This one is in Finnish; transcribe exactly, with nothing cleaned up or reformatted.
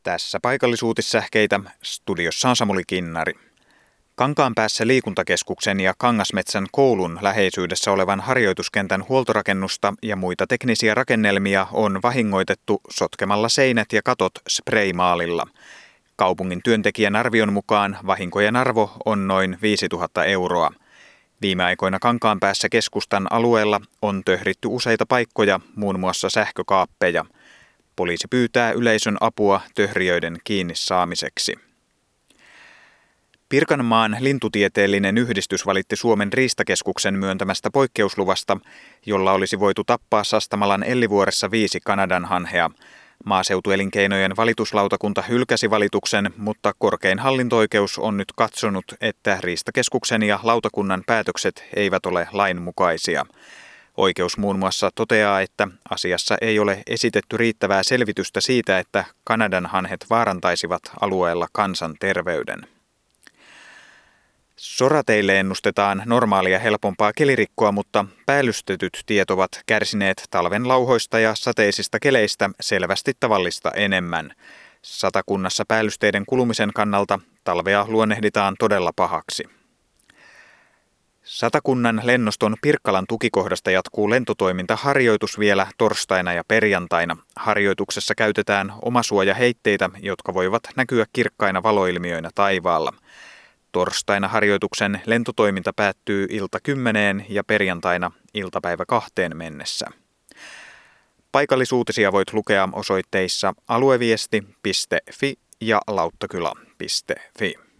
Tässä paikallisuutissähkeitä. Studiossa on Samuli Kinnari. Kankaanpäässä liikuntakeskuksen ja Kangasmetsän koulun läheisyydessä olevan harjoituskentän huoltorakennusta ja muita teknisiä rakennelmia on vahingoitettu sotkemalla seinät ja katot spraymaalilla. Kaupungin työntekijän arvion mukaan vahinkojen arvo on noin viisituhatta euroa. Viime aikoina Kankaanpäässä keskustan alueella on töhritty useita paikkoja, muun muassa sähkökaappeja. Poliisi pyytää yleisön apua töhrijöiden kiinni saamiseksi. Pirkanmaan lintutieteellinen yhdistys valitti Suomen riistakeskuksen myöntämästä poikkeusluvasta, jolla olisi voitu tappaa Sastamalan Ellivuoressa viisi kanadanhanhea. Maaseutuelinkeinojen valituslautakunta hylkäsi valituksen, mutta korkein hallinto-oikeus on nyt katsonut, että riistakeskuksen ja lautakunnan päätökset eivät ole lainmukaisia. Oikeus muun muassa toteaa, että asiassa ei ole esitetty riittävää selvitystä siitä, että kanadanhanhet vaarantaisivat alueella kansanterveyden. Sorateille ennustetaan normaalia helpompaa kelirikkoa, mutta päällystetyt tiet ovat kärsineet talven lauhoista ja sateisista keleistä selvästi tavallista enemmän. Satakunnassa päällysteiden kulumisen kannalta talvea luonnehditaan todella pahaksi. Satakunnan lennoston Pirkkalan tukikohdasta jatkuu lentotoimintaharjoitus vielä torstaina ja perjantaina. Harjoituksessa käytetään omasuojaheitteitä, jotka voivat näkyä kirkkaina valoilmiöinä taivaalla. Torstaina harjoituksen lentotoiminta päättyy ilta kymmeneen ja perjantaina iltapäivä kahteen mennessä. Paikallisuutisia voit lukea osoitteissa alueviesti piste fi ja lauttakylä piste fi.